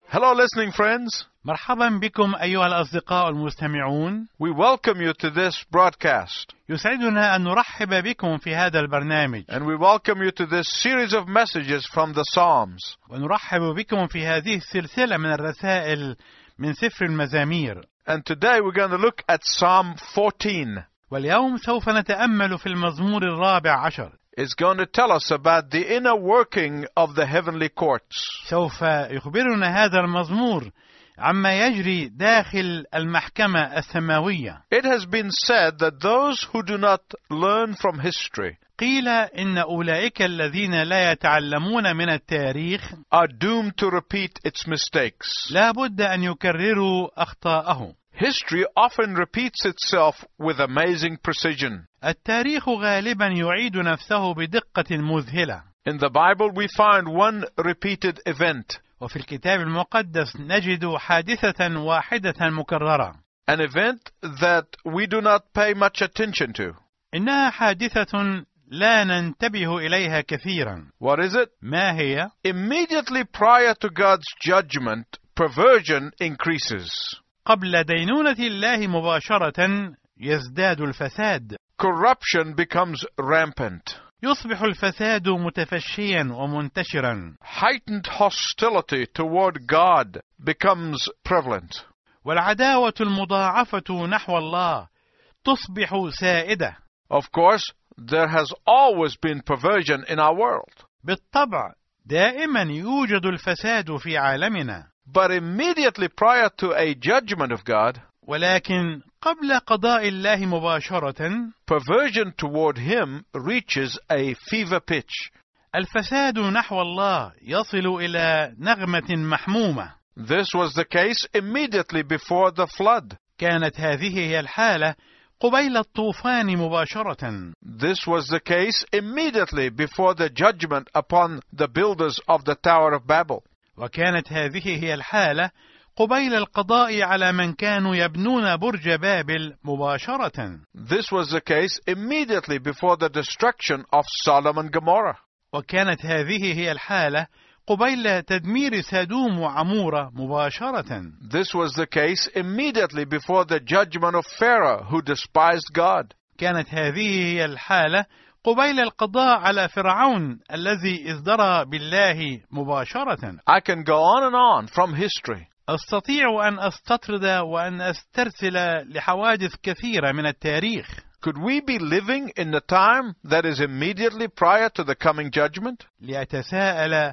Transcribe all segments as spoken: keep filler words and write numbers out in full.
Hello listening friends. مرحبا بكم أيها الأصدقاء المستمعون. We welcome you to this broadcast. يسعدنا أن نرحب بكم في هذا البرنامج. And we welcome you to this series of messages from the Psalms. ونرحب بكم في هذه السلسلة من الرسائل من سفر المزامير. And today we're going to look at Psalm fourteen. واليوم سوف نتأمل في المزمور الرابع عشر. It's going to tell us about the inner working of the heavenly courts. سوف يخبرنا هذا المزمور عما يجري داخل المحكمة السماوية. It has been said that those who do not learn from history قيل إن أولئك الذين لا يتعلمون من التاريخ are doomed to repeat its mistakes. لا بد أن يكرروا أخطاءه. History often repeats itself with amazing precision. التاريخ غالبا يعيد نفسه بدقة مذهلة. In the Bible we find one repeated event. وفي الكتاب المقدس نجد حادثة واحدة مكررة. An event that we do not pay much attention to. إنها حادثة لا ننتبه إليها كثيرا. What is it? ما هي؟ Immediately prior to God's judgment, perversion increases. قبل دينونة الله مباشرة يزداد الفساد. Corruption becomes rampant. يصبح الفساد متفشيا ومنتشرا. Heightened hostility toward God becomes prevalent. والعداوة المضاعفة نحو الله تصبح سائدة. Of course, there has always been perversion in our world. بالطبع دائما يوجد الفساد في عالمنا. But immediately prior to a judgment of God, ولكن قبل قضاء الله مباشرة perversion toward him reaches a fever pitch. الفساد نحو الله يصل إلى نغمة محمومة. This was the case immediately before the flood. كانت هذه هي الحالة قبيل الطوفان مباشرة. This was the case immediately before the judgment upon the builders of the Tower of Babel. وكانت هذه هي الحالة قبيل القضاء على من كانوا يبنون برج بابل مباشرة. This was the case immediately before the destruction of Sodom and Gomorrah. وكانت هذه هي الحالة قبيل تدمير سدوم وعمورة مباشرة. This was the case immediately before the judgment of Pharaoh, who despised God. كانت هذه هي الحالة قبيل القضاء على فرعون الذي ازدرى بالله مباشرة. I can go on and on from history. أستطيع أن أستطرد وأن أسترسل لحوادث كثيرة من التاريخ. Could we be living in the time that is immediately prior to the coming judgment? لأتساءل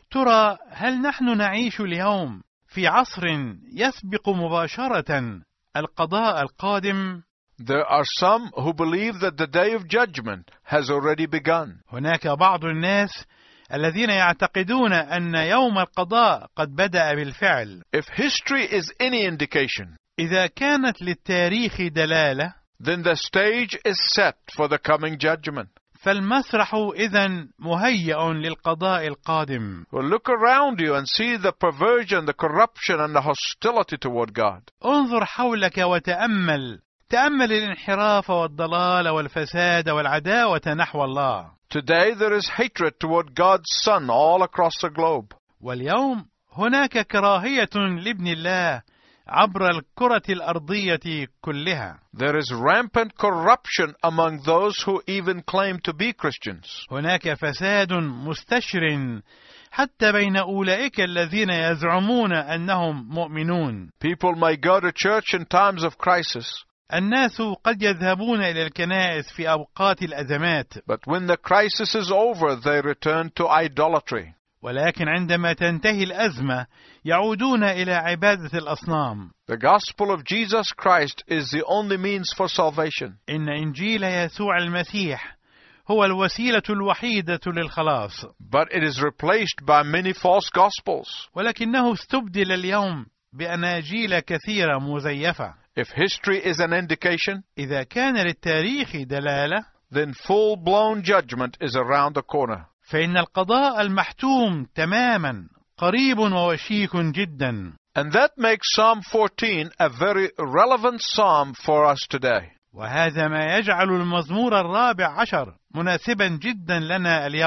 ترى هل نحن نعيش اليوم في عصر يسبق مباشرة القضاء القادم؟ There are some who believe that the day of judgment has already begun. هناك بعض الناس الذين يعتقدون أن يوم القضاء قد بدأ بالفعل. If history is any indication, إذا كانت للتاريخ دلالة, then the stage is set for the coming judgment. فالمسرح إذن مهيأ للقضاء القادم. Well, look around you and see the perversion, the corruption, and the hostility toward God. انظر حولك وتأمل. تأمل الانحراف والضلال والفساد والعداوة نحو الله. Today there is hatred toward God's Son all across the globe. واليوم هناك كراهية لابن الله عبر الكرة الأرضية كلها. There is rampant corruption among those who even claim to be Christians. هناك فساد مستشر حتى بين أولئك الذين يزعمون أنهم مؤمنون. People may go to church in times of crisis. الناس قد يذهبون إلى الكنائس في أوقات الأزمات. But when the crisis is over, they return to idolatry. ولكن عندما تنتهي الأزمة يعودون إلى عبادة الأصنام. The gospel of Jesus Christ is the only means for salvation. إن إنجيل يسوع المسيح هو الوسيلة الوحيدة للخلاص. But it is replaced by many false gospels. ولكنه استبدل اليوم بأناجيل كثيرة مزيفة. If history is an indication, إذا كان للتاريخ دلالة, then full-blown judgment is around the corner. فإن القضاء المحتوم تماما قريب ووشيك جدا. And that makes Psalm fourteen a very relevant psalm for us today. وهذا ما يجعل المزمور الرابع عشر مناسبا جدا لنا اليوم.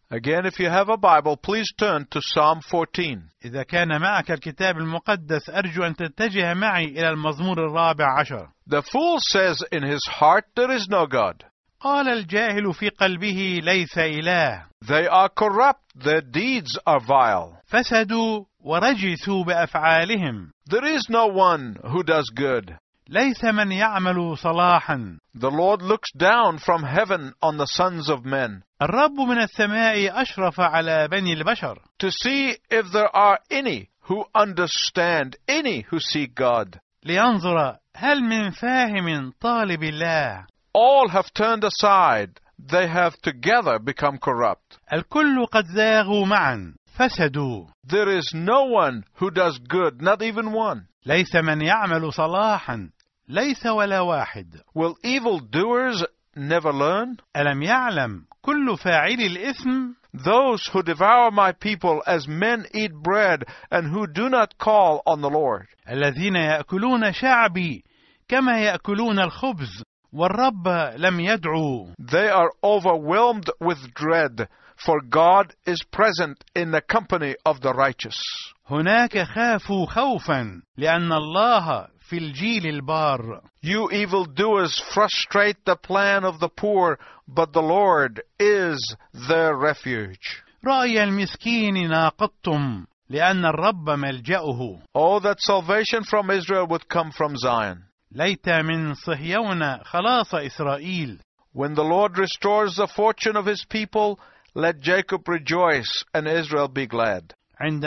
Again, if you have a Bible, please turn to Psalm fourteen. إذا كان معك الكتاب المقدس أرجو أن تتجه معي إلى المزمور الرابع عشر. The fool says in his heart, there is no God. قال الجاهل في قلبه ليس إله. They are corrupt, their deeds are vile. فسدوا ورجسوا بأفعالهم. There is no one who does good. ليس من يعمل صلاحا. The Lord looks down from heaven on the sons of men الرب من السماء أشرف على بني البشر to see if there are any who understand, any who seek God. لينظر هل من فاهم طالب الله. All have turned aside. They have together become corrupt. الكل قد زاغوا معا فسدوا. There is no one who does good, not even one. ليس من يعمل صلاحا ليس ولا واحد. Will evildoers never learn? ألم يعلم كل فاعل الإثم. Those who devour my people as men eat bread and who do not call on the Lord. الذين يأكلون شعبي كما يأكلون الخبز والرب لم يدعوا. They are overwhelmed with dread, for God is present in the company of the righteous. هناك خافوا خوفا لأن الله في الجيل البار. You evildoers frustrate the plan of the poor, but the Lord is their refuge. رأي المسكين ناقضتم لأن الرب ملجأه. Oh, that salvation from Israel would come from Zion. ليت من صهيون خلاص إسرائيل. When the Lord restores the fortune of his people, let Jacob rejoice and Israel be glad. عند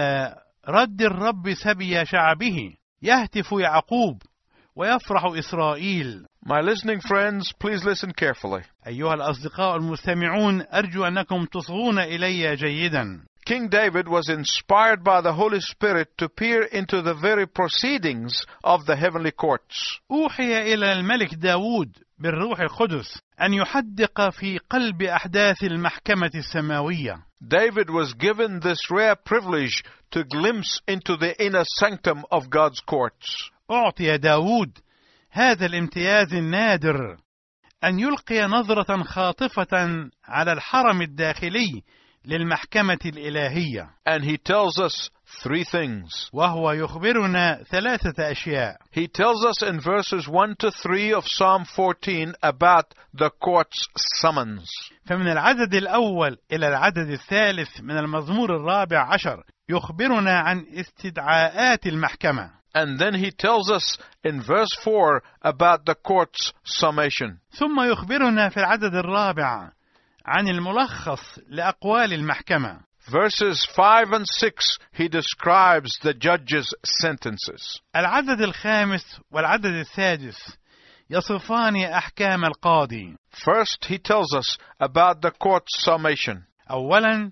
رد الرب سبي شعبه يهتف يعقوب ويفرح إسرائيل. My listening friends, please listen carefully. أيها الأصدقاء المستمعون أرجو أنكم تصغون إلي جيدا. King David was inspired by the Holy Spirit to peer into the very proceedings of the heavenly courts. أوحي إلى الملك داود بالروح القدس أن يحدق في قلب أحداث المحكمة السماوية. David was given this rare privilege to glimpse into the inner sanctum of God's courts. أعطي داود هذا الامتياز النادر أن يلقي نظرة خاطفة على الحرم الداخلي للمحكمة الإلهية. And he tells us three things. وهو يخبرنا ثلاثة أشياء. He tells us in verses one to three of Psalm fourteen about the court's summons. فمن العدد الأول إلى العدد الثالث من المزمور الرابع عشر يخبرنا عن استدعاءات المحكمة. And then he tells us in verse four about the court's summation. ثم يخبرنا في العدد الرابع عن الملخص لأقوال المحكمة. Verses five and six, he describes the judge's sentences. العدد الخامس والعدد السادس يصفان أحكام القاضي. First, he tells us about the court's summation. أولا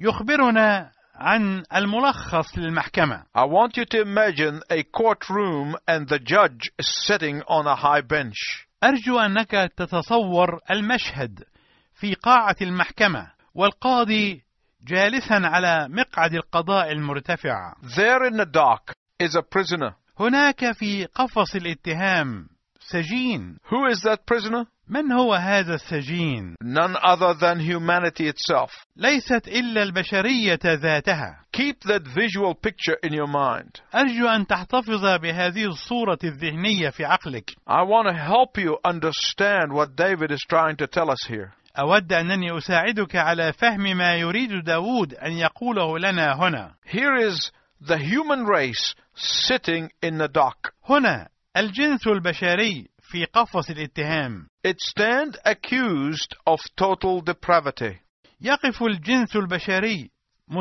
يخبرنا عن الملخص للمحكمة. I want you to imagine a courtroom and the judge sitting on a high bench. أرجو أنك تتصور المشهد في قاعة المحكمة والقاضي جالسا على مقعد القضاء المرتفع. There in the dock is a prisoner. هناك في قفص الاتهام سجين. Who is that prisoner? من هو هذا السجين؟ None other than humanity itself. ليست إلا البشرية ذاتها. Keep that visual picture in your mind. أرجو أن تحتفظ بهذه الصورة الذهنية في عقلك. I want to help you understand what David is trying to tell us here. أود أنني أساعدك على فهم ما يريد داود أن يقوله لنا هنا. Here is the human race sitting in the dock. هنا الجنس البشري في قفص الاتهام. It stand accused of total depravity. يقف الجنس البشري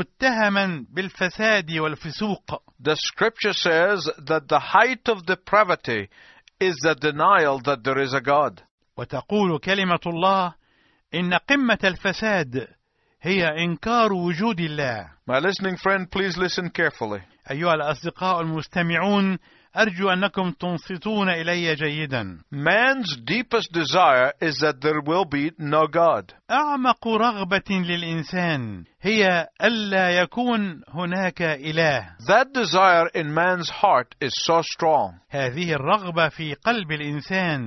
متهما بالفساد والفسوق. The scripture says that the height of depravity is the denial that there is a God. وتقول كلمة الله إن قمة الفساد هي إنكار وجود الله. My listening friend, please listen carefully. أيها الأصدقاء المستمعون أرجو أنكم تنصتون إلي جيدا. Man's deepest desire is that there will be no God. أعمق رغبة للإنسان هي ألا يكون هناك إله. That desire in man's heart is so strong. هذه الرغبة في قلب الإنسان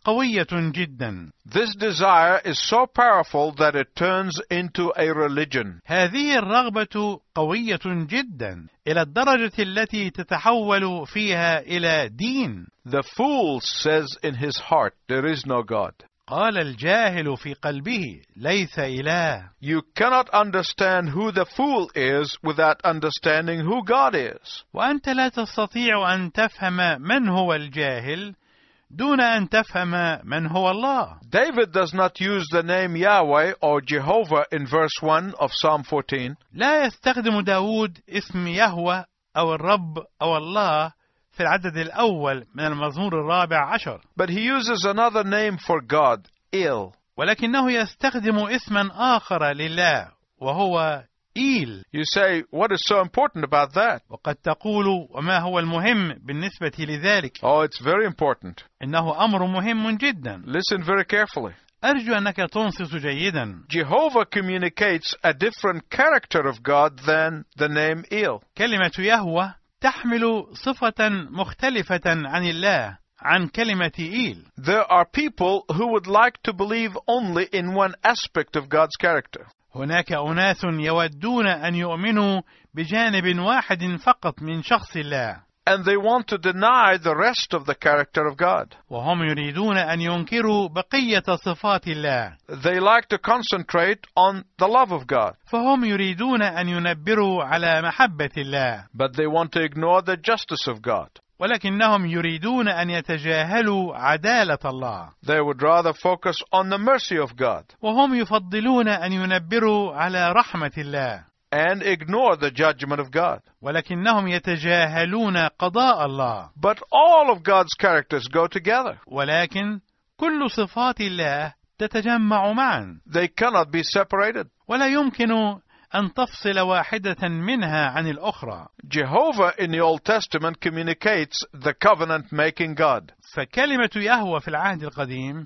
قوية جدا. This desire is so powerful that it turns into a religion. هذه الرغبة قوية جدا إلى الدرجة التي تتحول فيها إلى دين. The fool says in his heart, there is no God. قال الجاهل في قلبه ليس إله. You cannot understand who the fool is without understanding who God is. وأنت لا تستطيع أن تفهم من هو الجاهل دون أن تفهم من هو الله. David does not use the name Yahweh or Jehovah in verse one of Psalm fourteen. لا يستخدم داود اسم يهوه أو الرب أو الله في العدد الأول من المزمور الرابع عشر. But he uses another name for God, Il. ولكنه يستخدم اسما آخر لله وهو إيل. You say, what is so important about that? وقد تقول وما هو المهم بالنسبة لذلك؟ Oh, it's very important. إنه أمر مهم جدا. Listen very carefully. أرجو أنك تنصت جيدا. Jehovah communicates a different character of God than the name Il. كلمة يهوه تحمل صفة مختلفة عن الله عن كلمة إيل. There are people who would like to believe only in one aspect of God's character. هناك أناس يودون أن يؤمنوا بجانب واحد فقط من شخص الله. And they want to deny the rest of the character of God. وهم يريدون أن ينكروا بقية صفات الله. They like to concentrate on the love of God. فهم يريدون أن ينبروا على محبة الله. But they want to ignore the justice of God. ولكنهم يريدون أن يتجاهلوا عدالة الله. They would rather focus on the mercy of God. وهم يفضلون أن ينبروا على رحمة الله. And ignore the judgment of God. ولكنهم يتجاهلون قضاء الله. But all of God's characters go together. ولكن كل صفات الله تتجمع معا. They cannot be separated. ولا يمكن أن تفصل واحدة منها عن الأخرى. Jehovah in the Old Testament communicates the covenant-making God. فكلمة يهوه في العهد القديم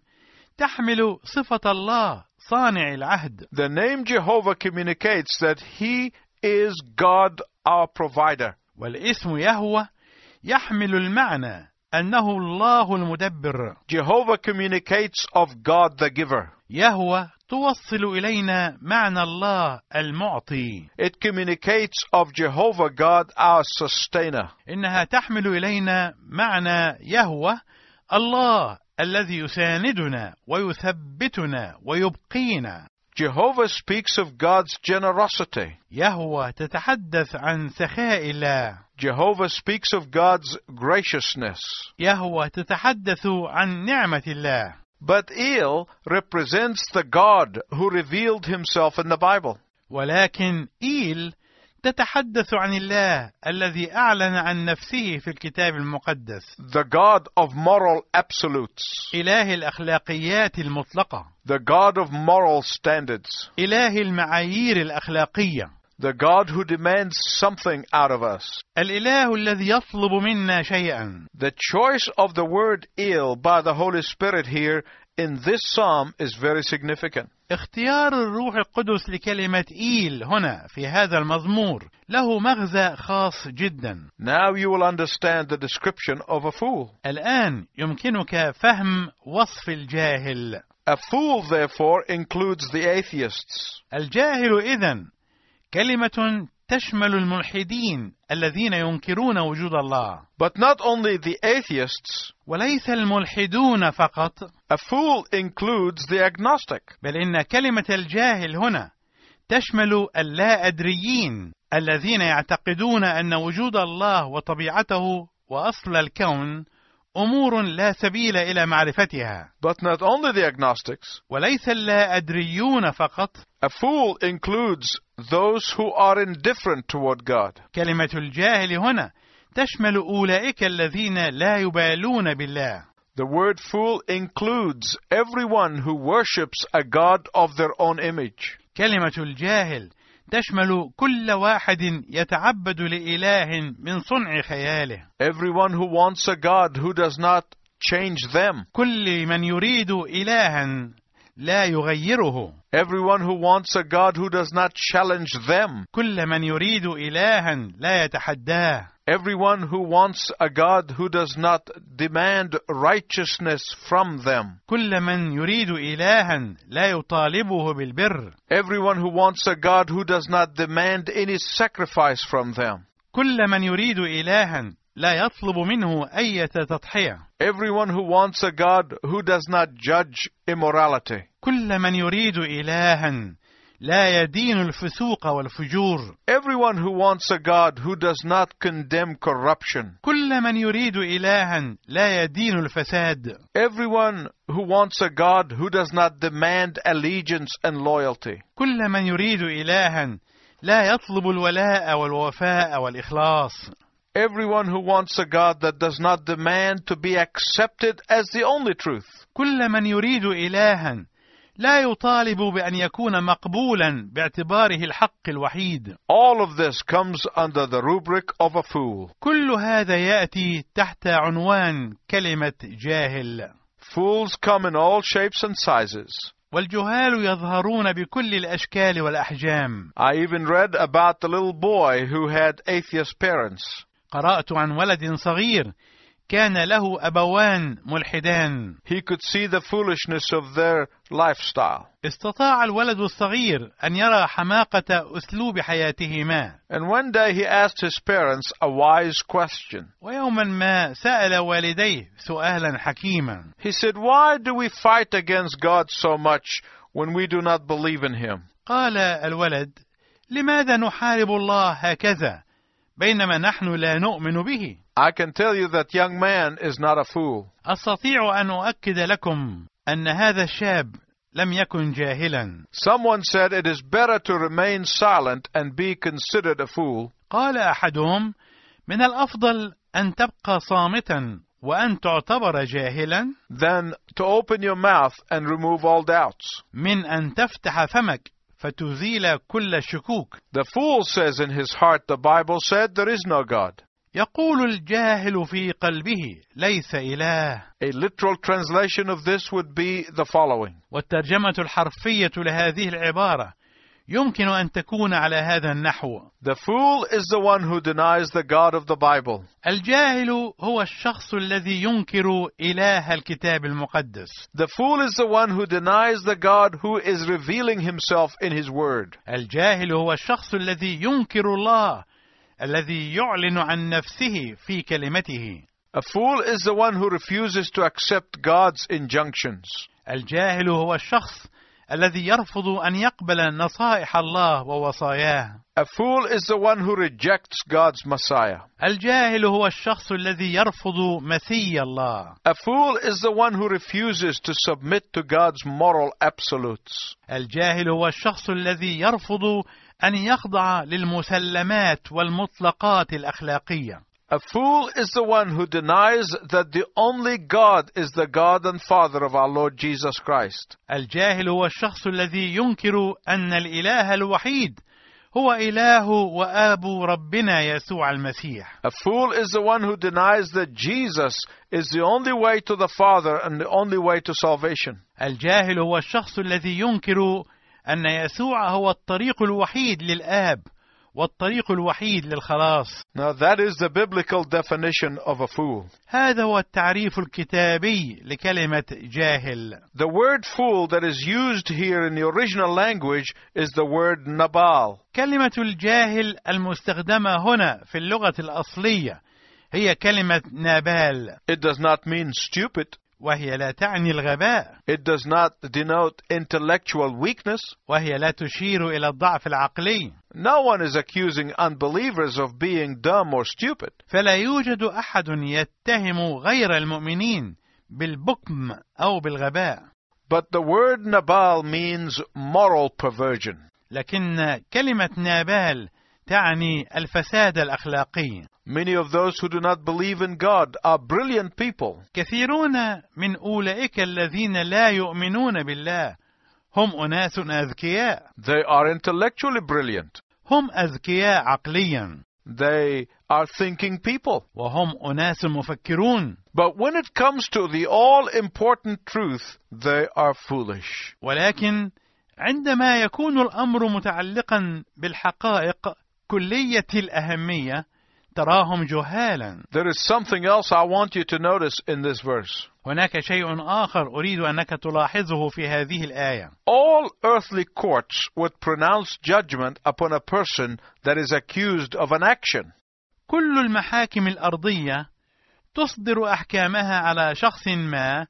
تحمل صفة الله صانع العهد. The name Jehovah communicates that He is God our provider. والاسم يهوه يحمل المعنى أنه الله المدبر. Jehovah communicates of God the giver. يهوه توصل إلينا معنى الله المعطي. It communicates of Jehovah God our sustainer. إنها تحمل إلينا معنى يهوه الله الذي يساندنا ويثبتنا ويبقينا. Jehovah speaks of God's generosity. يهوه تتحدث عن سخاء الله. Jehovah speaks of God's graciousness. يهوه تتحدث عن نعمة الله. But Il represents the God who revealed himself in the Bible. ولكن إيل تتحدث عن الله الذي أعلن عن نفسه في الكتاب المقدس. The God of moral absolutes. إله الأخلاقيات المطلقة. The God of moral standards. إله المعايير الأخلاقية. The God who demands something out of us. الإله الذي يطلب منا شيئا. The choice of the word Il by the Holy Spirit here in this psalm is very significant. اختيار الروح القدس لكلمة إيل هنا في هذا المزمور له مغزى خاص جدا. Now you will understand the description of a fool. الآن يمكنك فهم وصف الجاهل. A fool therefore includes the atheists. الجاهل إذن كلمة تشمل الملحدين الذين ينكرون وجود الله. But not only the atheists. وليس الملحدون فقط. A fool includes the agnostic. بل إن كلمة الجاهل هنا تشمل اللا أدريين الذين يعتقدون أن وجود الله وطبيعته وأصل الكون أمور لا سبيل إلى معرفتها. But not only the agnostics. وليس اللا أدريون فقط. A fool includes those who are indifferent toward God. كلمة الجاهل هنا تشمل أولئك الذين لا يبالون بالله. The word fool includes everyone who worships a God of their own image. كلمة الجاهل تشمل كل واحد يتعبد لإله من صنع خياله. Everyone who wants a God who does not change them. كل من يريد إلها لا يغيره. Everyone who wants a God who does not challenge them. كل من يريد إلها لا يتحداه. Everyone who wants a God who does not demand righteousness from them. كل من يريد إلها لا يطالبه بالبر. Everyone who wants a God who does not demand any sacrifice from them. كل من يريد إلها لا يطلب منه أي تضحية. Everyone who wants a God who does not judge immorality. كل من يريد إلها لا يدين الفسوق والفجور. Everyone who wants a God who does not condemn corruption. كل من يريد إلها لا يدين الفساد. Everyone who wants a God who does not demand allegiance and loyalty. كل من يريد إلها لا يطلب الولاء والوفاء والإخلاص. Everyone who wants a God that does not demand to be accepted as the only truth. كل من يريد إلها لا يطالب بأن يكون مقبولا باعتباره الحق الوحيد. All of this comes under the rubric of a fool. كل هذا يأتي تحت عنوان كلمة جاهل. Fools come in all shapes and sizes. والجهال يظهرون بكل الأشكال والأحجام. I even read about the little boy who had atheist parents. قرأت عن ولد صغير كان له أبوان ملحدان. He could see the foolishness of their lifestyle. استطاع الولد الصغير أن يرى حماقة أسلوب حياتهما. And one day he asked his parents a wise question. ويوما ما سأل والديه سؤالا حكيما. He said, "Why do we fight against God so much when we do not believe in Him?" قال الولد: لماذا نحارب الله هكذا بينما نحن لا نؤمن به؟ I can tell you that young man is not a fool. أستطيع أن أؤكد لكم أن هذا الشاب لم يكن جاهلا. Someone said it is better to remain silent and be considered a fool. قال أحدهم: من الأفضل أن تبقى صامتا وأن تعتبر جاهلا than to open your mouth and remove all doubts. من أن تفتح فمك فتزيل كل الشكوك. The fool says in his heart, the Bible said, there is no God. يقول الجاهل في قلبه ليس إله. A literal translation of this would be the following. والترجمة الحرفية لهذه العبارة يمكن أن تكون على هذا النحو: The fool is the one who denies the God of the Bible. الجاهل هو الشخص الذي ينكر إله الكتاب المقدس. The fool is the one who denies the God who is revealing himself in his word. الجاهل هو الشخص الذي ينكر الله الذي يعلن عن نفسه في كلمته. A fool is the one who refuses to accept God's injunctions. الجاهل هو الشخص الذي يرفض أن يقبل نصائح الله ووصاياه. A fool is the one who rejects God's Messiah. الجاهل هو الشخص الذي يرفض مسيح الله. A fool is the one who refuses to submit to God's moral absolutes. الجاهل هو الشخص الذي يرفض أن يخضع للمسلمات والمطلقات الأخلاقية. A fool is the one who denies that the only God is the God and Father of our Lord Jesus Christ. الجاهل هو الشخص الذي ينكر أن الإله الوحيد هو إله وآب ربنا يسوع المسيح. A fool is the one who denies that Jesus is the only way to the Father and the only way to salvation. الجاهل هو الشخص الذي ينكر أن يسوع هو الطريق الوحيد للآب والطريق الوحيد للخلاص. Now that is the biblical definition of a fool. هذا هو التعريف الكتابي لكلمة جاهل. The word fool that is used here in the original language is the word nabal. كلمة الجاهل المستخدمة هنا في اللغة الأصلية هي كلمة نابال. It does not mean stupid. وهي لا تعني الغباء. It does not denote intellectual weakness. وهي لا تشير إلى الضعف العقلي. No one is accusing unbelievers of being dumb or stupid. فلا يوجد أحد يتهم غير المؤمنين بالبكم أو بالغباء. But the word nabal means moral perversion. لكن كلمة نابال تعني الفساد الأخلاقي. Many of those who do not believe in God are brilliant people. كثيرون من أولئك الذين لا يؤمنون بالله هم أناس أذكياء. They are intellectually brilliant. هم أذكياء عقليا. They are thinking people. وهم أناس مفكرون. But when it comes to the all-important truth, they are foolish. ولكن عندما يكون الأمر متعلقا بالحقائق كلية الأهمية تراهم جهالا. There is something else I want you to notice in this verse. هناك شيء آخر أريد أنك تلاحظه في هذه الآية. All earthly courts would pronounce judgment upon a person that is accused of an action. كل المحاكم الأرضية تصدر أحكامها على شخص ما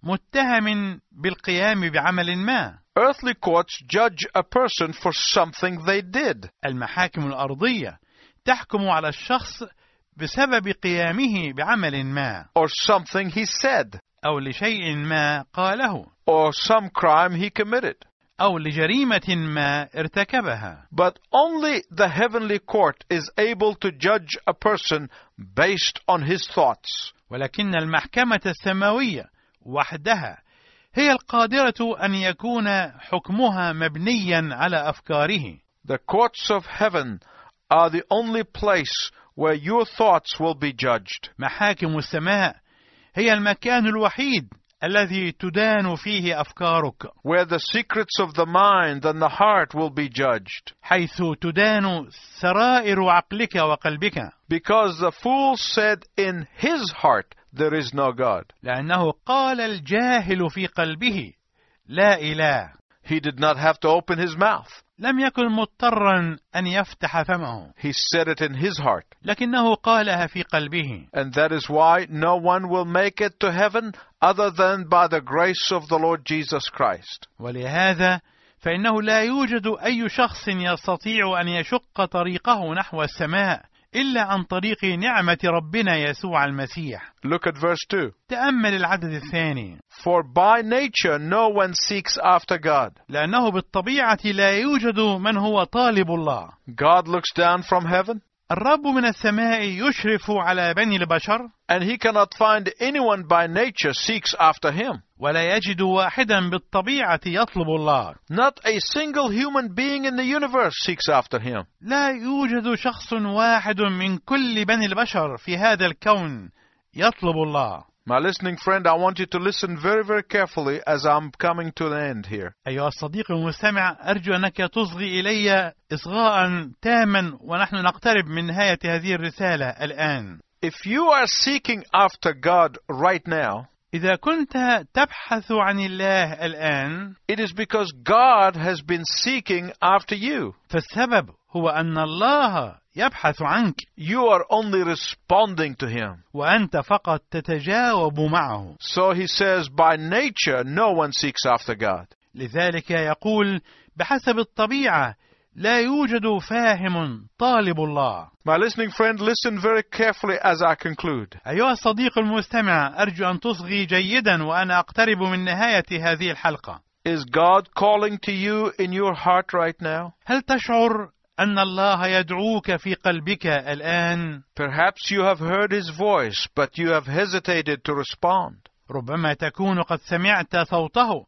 متهم بالقيام بعمل ما. Earthly courts judge a person for something they did. المحاكم الأرضية تحكم على الشخص بسبب قيامه بعمل ما or something he said, أو لشيء ما قاله or some crime he committed. أو لجريمة ما ارتكبها. But only the heavenly court is able to judge a person based on his thoughts. ولكن المحكمة السماوية وحدها هي القادرة أن يكون حكمها مبنيا على أفكاره. The courts of heaven are the only place where your thoughts will be judged. محاكم السماء هي المكان الوحيد الذي تدان فيه أفكارك. Where the secrets of the mind and the heart will be judged. حيث تدان سرائر عقلك وقلبك. Because the fool said in his heart, there is no God. لأنه قال الجاهل في قلبه لا إله. He did not have to open his mouth. لم يكن مضطرا أن يفتح فمه. He said it in his heart. لكنه قالها في قلبه. And that is why no one will make it to heaven other than by the grace of the Lord Jesus Christ. ولهذا فإنه لا يوجد أي شخص يستطيع أن يشق طريقه نحو السماء إلا عن طريق نعمة ربنا يسوع المسيح. Look at verse two. تأمل العدد الثاني. For by nature no one seeks after God. لأنه بالطبيعة لا يوجد من هو طالب الله. God looks down from heaven. الرب من السماء يشرف على بني البشر. And he cannot find anyone by nature seeks after him. ولا يجد واحدا بالطبيعة يطلب الله. Not a single human being in the universe seeks after him. لا يوجد شخص واحد من كل بني البشر في هذا الكون يطلب الله. My listening friend, I want you to listen very, very carefully as I'm coming to the end here. أيها الصديق المستمع، أرجو أنك تصغي إلي إصغاء تاما ونحن نقترب من نهاية هذه الرسالة الآن. If you are seeking after God right now, إذا كنت تبحث عن الله الآن، it is because God has been seeking after you. فالسبب هو أن الله يبحث عنك. You are only responding to him. وأنت فقط تتجاوب معه. So he says, by nature no one seeks after God. لذلك يقول بحسب الطبيعة لا يوجد فاهم طالب الله. My listening friend, listen very carefully as I conclude. أيها الصديق المستمع، أرجو أن تصغي جيدا وأنا أقترب من نهاية هذه الحلقة. Is God calling to you in your heart right now? هل تشعر أن الله يدعوك في قلبك الآن؟ Perhaps you have heard his voice, but you have hesitated to respond. ربما تكون قد سمعت صوته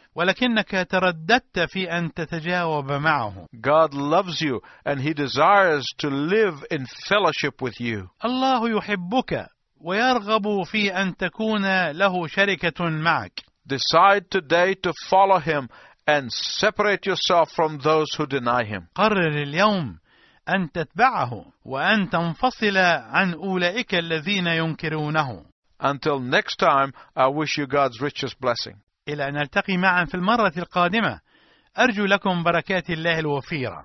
ولكنك ترددت في أن تتجاوب معه. God loves you and he desires to live in fellowship with you. الله يحبك ويرغب في أن تكون له شركة معك. Decide today to follow him and separate yourself from those who deny him. قرر اليوم أن تتبعه وأن تنفصل عن أولئك الذين ينكرونه. Until next time, I wish you God's richest blessing. إلى أن نلتقي معا في المرة القادمة، أرجو لكم بركات الله الوفيرة.